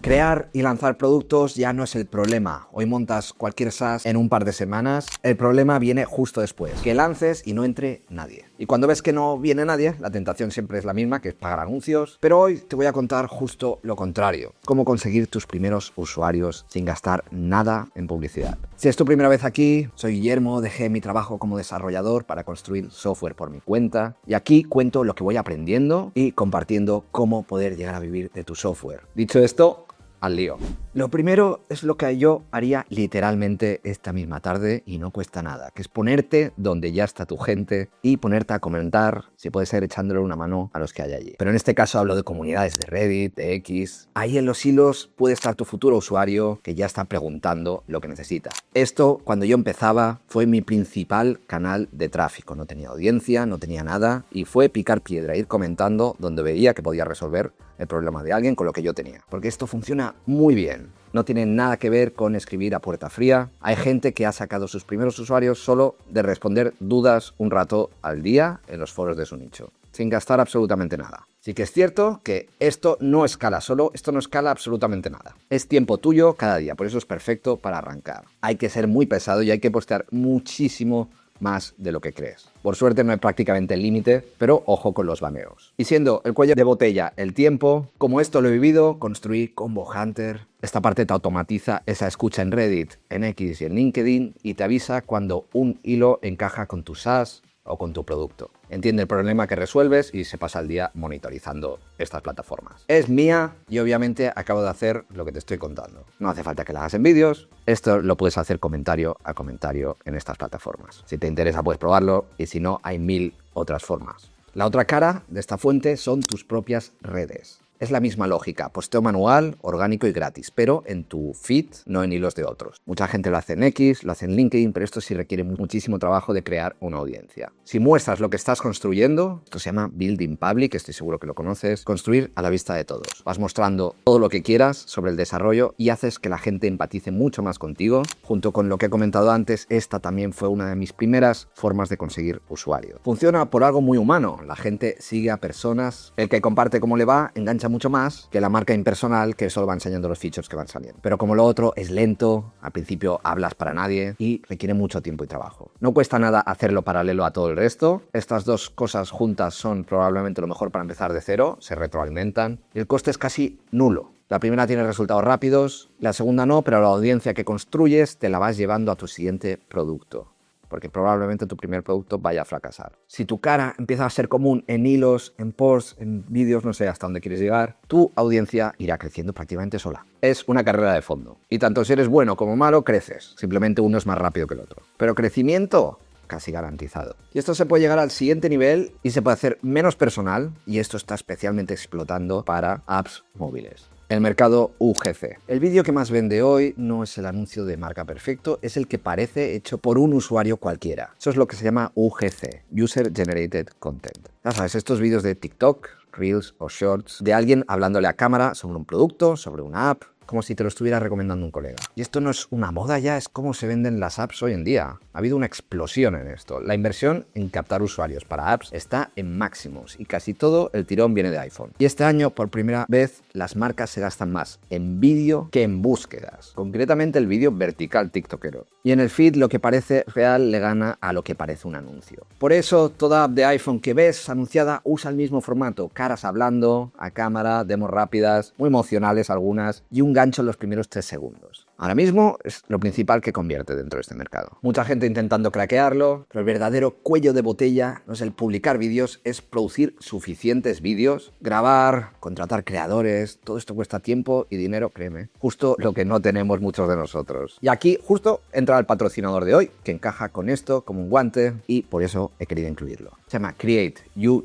Crear y lanzar productos ya no es el problema. Hoy montas cualquier SaaS en un par de semanas. El problema viene justo después, que lances y no entre nadie. Y cuando ves que no viene nadie, la tentación siempre es la misma, que es pagar anuncios. Pero hoy te voy a contar justo lo contrario. Cómo conseguir tus primeros usuarios sin gastar nada en publicidad. Si es tu primera vez aquí, soy Guillermo, dejé mi trabajo como desarrollador para construir software por mi cuenta. Y aquí cuento lo que voy aprendiendo y compartiendo cómo poder llegar a vivir de tu software. Dicho esto, al lío. Lo primero es lo que yo haría literalmente esta misma tarde y no cuesta nada, que es ponerte donde ya está tu gente y ponerte a comentar, si puede ser echándole una mano a los que hay allí. Pero en este caso hablo de comunidades de Reddit, de X. Ahí en los hilos puede estar tu futuro usuario que ya está preguntando lo que necesita. Esto, cuando yo empezaba, fue mi principal canal de tráfico. No tenía audiencia, no tenía nada y fue picar piedra, ir comentando donde veía que podía resolver el problema de alguien con lo que yo tenía. Porque esto funciona muy bien. No tiene nada que ver con escribir a puerta fría. Hay gente que ha sacado sus primeros usuarios solo de responder dudas un rato al día en los foros de su nicho, sin gastar absolutamente nada. Sí que es cierto que esto no escala solo, esto no escala absolutamente nada. Es tiempo tuyo cada día, por eso es perfecto para arrancar. Hay que ser muy pesado y hay que postear muchísimo más de lo que crees. Por suerte no hay prácticamente límite, pero ojo con los baneos. Y siendo el cuello de botella el tiempo, como esto lo he vivido, construí Combo Hunter. Esta parte te automatiza esa escucha en Reddit, en X y en LinkedIn y te avisa cuando un hilo encaja con tu SaaS o con tu producto. Entiende el problema que resuelves y se pasa el día monitorizando estas plataformas. Es mía y obviamente acabo de hacer lo que te estoy contando. No hace falta que la hagas en vídeos. Esto lo puedes hacer comentario a comentario en estas plataformas. Si te interesa puedes probarlo y si no hay 1000 otras formas. La otra cara de esta fuente son tus propias redes. Es la misma lógica, posteo manual, orgánico y gratis, pero en tu feed, no en hilos de otros. Mucha gente lo hace en X, lo hace en LinkedIn, pero esto sí requiere muchísimo trabajo de crear una audiencia. Si muestras lo que estás construyendo, esto se llama Building Public, estoy seguro que lo conoces, construir a la vista de todos. Vas mostrando todo lo que quieras sobre el desarrollo y haces que la gente empatice mucho más contigo. Junto con lo que he comentado antes, esta también fue una de mis primeras formas de conseguir usuarios. Funciona por algo muy humano, la gente sigue a personas, el que comparte cómo le va, engancha mucho más que la marca impersonal que solo va enseñando los features que van saliendo. Pero como lo otro es lento, al principio hablas para nadie y requiere mucho tiempo y trabajo. No cuesta nada hacerlo paralelo a todo el resto. Estas dos cosas juntas son probablemente lo mejor para empezar de cero, se retroalimentan y el coste es casi nulo. La primera tiene resultados rápidos, la segunda no, pero la audiencia que construyes te la vas llevando a tu siguiente producto, porque probablemente tu primer producto vaya a fracasar. Si tu cara empieza a ser común en hilos, en posts, en vídeos, no sé hasta dónde quieres llegar, tu audiencia irá creciendo prácticamente sola. Es una carrera de fondo. Y tanto si eres bueno como malo, creces. Simplemente uno es más rápido que el otro. Pero crecimiento casi garantizado. Y esto se puede llegar al siguiente nivel y se puede hacer menos personal, y esto está especialmente explotando para apps móviles. El mercado UGC. El vídeo que más vende hoy no es el anuncio de marca perfecto, es el que parece hecho por un usuario cualquiera. Eso es lo que se llama UGC, User Generated Content. Ya sabes, estos vídeos de TikTok, Reels o Shorts, de alguien hablándole a cámara sobre un producto, sobre una app, como si te lo estuviera recomendando un colega. Y esto no es una moda ya, es como se venden las apps hoy en día. Ha habido una explosión en esto. La inversión en captar usuarios para apps está en máximos y casi todo el tirón viene de iPhone. Y este año, por primera vez, las marcas se gastan más en vídeo que en búsquedas. Concretamente el vídeo vertical tiktokero. Y en el feed lo que parece real le gana a lo que parece un anuncio. Por eso toda app de iPhone que ves anunciada usa el mismo formato. Caras hablando, a cámara, demos rápidas, muy emocionales algunas y un gancho en los primeros 3 segundos. Ahora mismo es lo principal que convierte dentro de este mercado. Mucha gente intentando craquearlo, pero el verdadero cuello de botella no es el publicar vídeos, es producir suficientes vídeos, grabar, contratar creadores. Todo esto cuesta tiempo y dinero, créeme. Justo lo que no tenemos muchos de nosotros. Y aquí justo entra el patrocinador de hoy, que encaja con esto como un guante y por eso he querido incluirlo. Se llama Create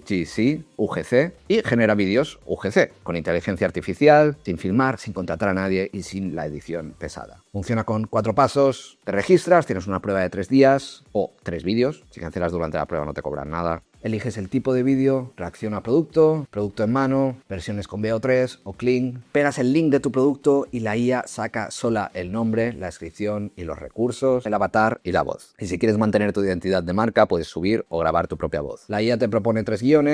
UGC y genera vídeos UGC, con inteligencia artificial, sin filmar, sin contratar a nadie y sin la edición pesada. Funciona con 4 pasos, te registras, tienes una prueba de 3 días o 3 vídeos, si cancelas durante la prueba no te cobran nada. Eliges el tipo de vídeo, reacción a producto, producto en mano, versiones con VO3 o clean. Pegas el link de tu producto y la IA saca sola el nombre, la descripción y los recursos, el avatar y la voz. Y si quieres mantener tu identidad de marca, puedes subir o grabar tu propia voz. La IA te propone 3 guiones,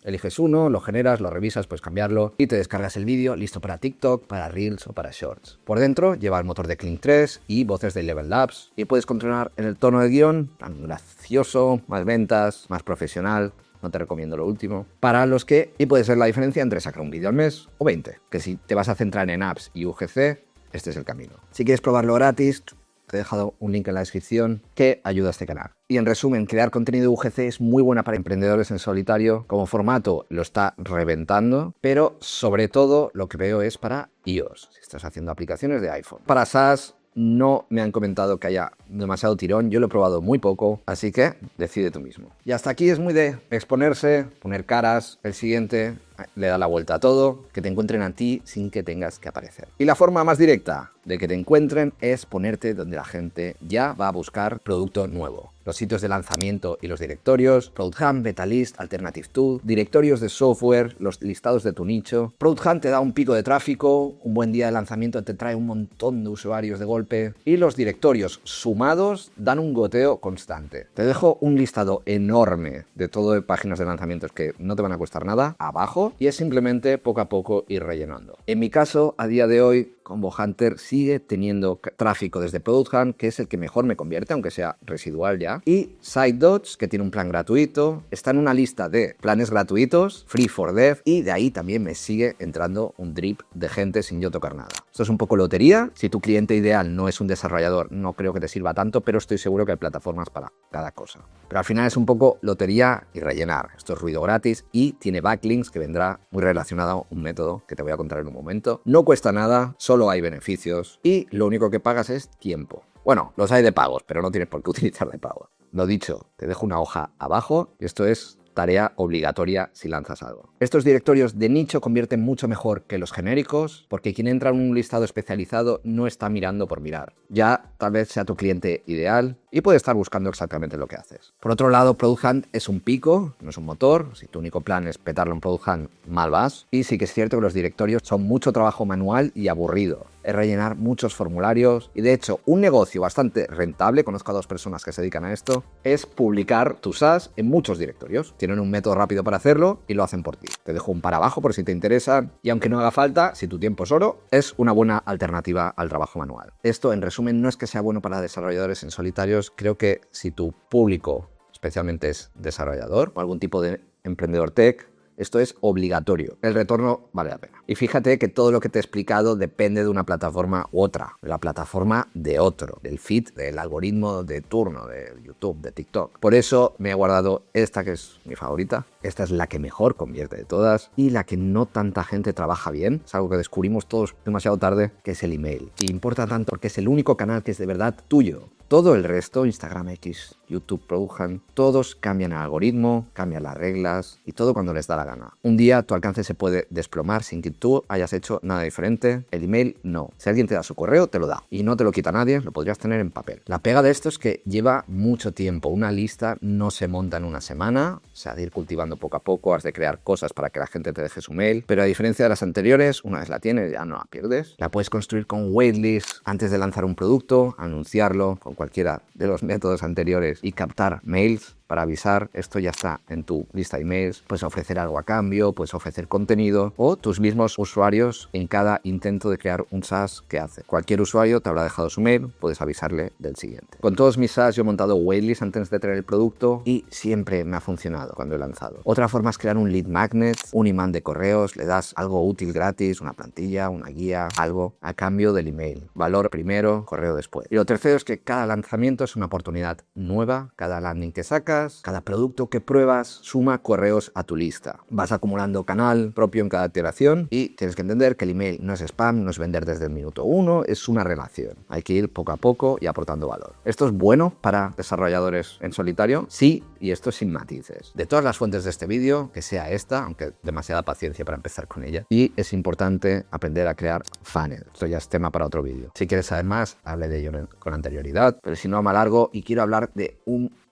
Eliges uno, lo generas, lo revisas, puedes cambiarlo y te descargas el vídeo listo para TikTok, para Reels o para Shorts. Por dentro lleva el motor de Kling 3 y voces de Level Labs y puedes controlar en el tono de guión, tan gracioso, más ventas, más profesional. No te recomiendo lo último. Para los que, y puede ser la diferencia entre sacar un vídeo al mes o 20, que si te vas a centrar en apps y UGC, este es el camino. Si quieres probarlo gratis, te he dejado un link en la descripción que ayuda a este canal. Y en resumen, crear contenido UGC es muy buena para emprendedores en solitario. Como formato lo está reventando, pero sobre todo lo que veo es para iOS, si estás haciendo aplicaciones de iPhone. Para SaaS no me han comentado que haya demasiado tirón, yo lo he probado muy poco, así que decide tú mismo. Y hasta aquí es muy de exponerse, poner caras, el siguiente le da la vuelta a todo, que te encuentren a ti sin que tengas que aparecer. Y la forma más directa de que te encuentren es ponerte donde la gente ya va a buscar producto nuevo. Los sitios de lanzamiento y los directorios, Product Hunt, Betalist, Alternative Tool, directorios de software, los listados de tu nicho. Product Hunt te da un pico de tráfico, un buen día de lanzamiento te trae un montón de usuarios de golpe y los directorios sumados dan un goteo constante. Te dejo un listado enorme de todo de páginas de lanzamientos que no te van a costar nada abajo y es simplemente poco a poco ir rellenando. En mi caso, a día de hoy, Combo Hunter sigue teniendo tráfico desde Product Hunt, que es el que mejor me convierte, aunque sea residual ya. Y SiteDots, que tiene un plan gratuito, está en una lista de planes gratuitos, Free for Dev, y de ahí también me sigue entrando un drip de gente sin yo tocar nada. Esto es un poco lotería. Si tu cliente ideal no es un desarrollador, no creo que te sirva tanto, pero estoy seguro que hay plataformas para cada cosa. Pero al final es un poco lotería y rellenar. Esto es ruido gratis y tiene backlinks que vendrá muy relacionado a un método que te voy a contar en un momento. No cuesta nada, solo hay beneficios y lo único que pagas es tiempo. Bueno, los hay de pagos, pero no tienes por qué utilizar de pago. Lo dicho, te dejo una hoja abajo y esto es tarea obligatoria si lanzas algo. Estos directorios de nicho convierten mucho mejor que los genéricos porque quien entra en un listado especializado no está mirando por mirar. Ya tal vez sea tu cliente ideal y puede estar buscando exactamente lo que haces. Por otro lado, Product Hunt es un pico, no es un motor. Si tu único plan es petarlo en Product Hunt, mal vas. Y sí que es cierto que los directorios son mucho trabajo manual y aburrido. Es rellenar muchos formularios y de hecho un negocio bastante rentable, conozco a 2 personas que se dedican a esto, es publicar tu SaaS en muchos directorios. Tienen un método rápido para hacerlo y lo hacen por ti. Te dejo un para abajo por si te interesa y aunque no haga falta, si tu tiempo es oro, es una buena alternativa al trabajo manual. Esto en resumen no es que sea bueno para desarrolladores en solitarios, creo que si tu público especialmente es desarrollador o algún tipo de emprendedor tech, esto es obligatorio. El retorno vale la pena. Y fíjate que todo lo que te he explicado depende de una plataforma u otra. De la plataforma de otro. Del feed, del algoritmo de turno, de YouTube, de TikTok. Por eso me he guardado esta que es mi favorita. Esta es la que mejor convierte de todas y la que no tanta gente trabaja bien. Es algo que descubrimos todos demasiado tarde, que es el email. Y importa tanto porque es el único canal que es de verdad tuyo. Todo el resto, Instagram, X, YouTube, Product Hunt, todos cambian el algoritmo, cambian las reglas y todo cuando les da la gana. Un día tu alcance se puede desplomar sin que tú hayas hecho nada diferente. El email no. Si alguien te da su correo, te lo da. Y no te lo quita nadie, lo podrías tener en papel. La pega de esto es que lleva mucho tiempo. Una lista no se monta en una semana. O sea, de ir cultivando poco a poco, has de crear cosas para que la gente te deje su mail. Pero a diferencia de las anteriores, una vez la tienes, ya no la pierdes. La puedes construir con waitlist antes de lanzar un producto, anunciarlo con cualquiera de los métodos anteriores y captar mails para avisar, esto ya está en tu lista de emails, puedes ofrecer algo a cambio, puedes ofrecer contenido o tus mismos usuarios en cada intento de crear un SaaS que hace. Cualquier usuario te habrá dejado su mail, puedes avisarle del siguiente. Con todos mis SaaS yo he montado waitlist antes de traer el producto y siempre me ha funcionado cuando he lanzado. Otra forma es crear un lead magnet, un imán de correos, le das algo útil gratis, una plantilla, una guía, algo a cambio del email. Valor primero, correo después. Y lo tercero es que cada lanzamiento es una oportunidad nueva, cada landing que sacas, cada producto que pruebas suma correos a tu lista. Vas acumulando canal propio en cada iteración y tienes que entender que el email no es spam, no es vender desde el minuto 1, es una relación. Hay que ir poco a poco y aportando valor. ¿Esto es bueno para desarrolladores en solitario? Sí, y esto sin matices. De todas las fuentes de este vídeo, que sea esta, aunque demasiada paciencia para empezar con ella. Y es importante aprender a crear funnels. Esto ya es tema para otro vídeo. Si quieres saber más, hablé de ello con anterioridad, pero si no me alargo y quiero hablar de un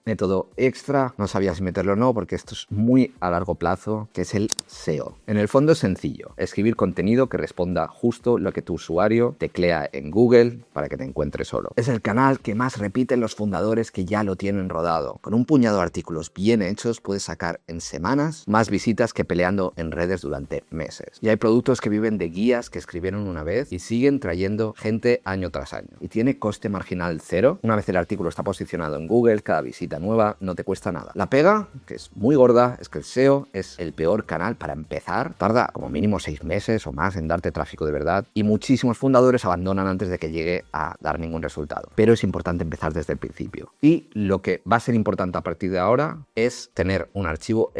método extra, no sabía si meterlo o no porque esto es muy a largo plazo, que es el SEO. En el fondo es sencillo, escribir contenido que responda justo lo que tu usuario teclea en Google para que te encuentre solo. Es el canal que más repiten los fundadores que ya lo tienen rodado. Con un puñado de artículos bien hechos puedes sacar en semanas más visitas que peleando en redes durante meses. Y hay productos que viven de guías que escribieron una vez y siguen trayendo gente año tras año. Y tiene coste marginal cero. Una vez el artículo está posicionado en Google, cada visita nueva no te cuesta nada. La pega, que es muy gorda, es que el SEO es el peor canal para empezar. Tarda como mínimo 6 meses o más en darte tráfico de verdad y muchísimos fundadores abandonan antes de que llegue a dar ningún resultado. Pero es importante empezar desde el principio. Y lo que va a ser importante a partir de ahora es tener un archivo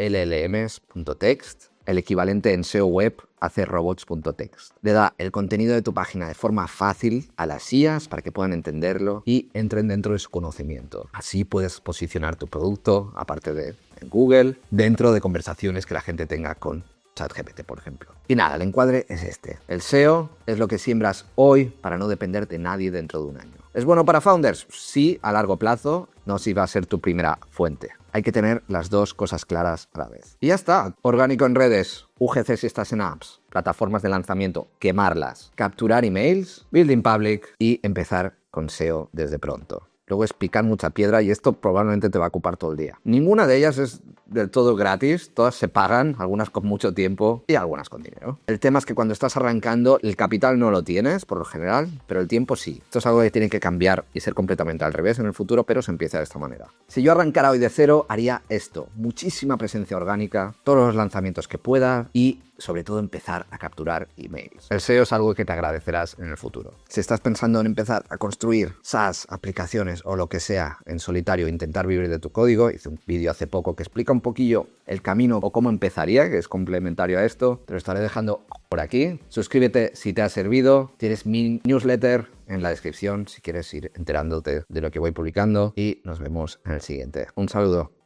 llms.txt, el equivalente en SEO web a robots.txt. Le da el contenido de tu página de forma fácil a las IAs para que puedan entenderlo y entren dentro de su conocimiento. Así puedes posicionar tu producto, aparte de en Google, dentro de conversaciones que la gente tenga con ChatGPT, por ejemplo. Y nada, el encuadre es este. El SEO es lo que siembras hoy para no depender de nadie dentro de un año. ¿Es bueno para founders? Sí, a largo plazo, no si va a ser tu primera fuente. Hay que tener las dos cosas claras a la vez. Y ya está. Orgánico en redes, UGC si estás en apps, plataformas de lanzamiento, quemarlas, capturar emails, building public y empezar con SEO desde pronto. Luego es picar mucha piedra y esto probablemente te va a ocupar todo el día. Ninguna de ellas es del todo gratis, todas se pagan, algunas con mucho tiempo y algunas con dinero. El tema es que cuando estás arrancando el capital no lo tienes por lo general, pero el tiempo sí. Esto es algo que tiene que cambiar y ser completamente al revés en el futuro, pero se empieza de esta manera. Si yo arrancara hoy de cero, haría esto, muchísima presencia orgánica, todos los lanzamientos que pueda y sobre todo empezar a capturar emails. El SEO es algo que te agradecerás en el futuro. Si estás pensando en empezar a construir SaaS, aplicaciones o lo que sea en solitario, intentar vivir de tu código, hice un vídeo hace poco que explica un poquillo el camino o cómo empezaría, que es complementario a esto. Te lo estaré dejando por aquí. Suscríbete si te ha servido. Tienes mi newsletter en la descripción si quieres ir enterándote de lo que voy publicando y nos vemos en el siguiente. Un saludo.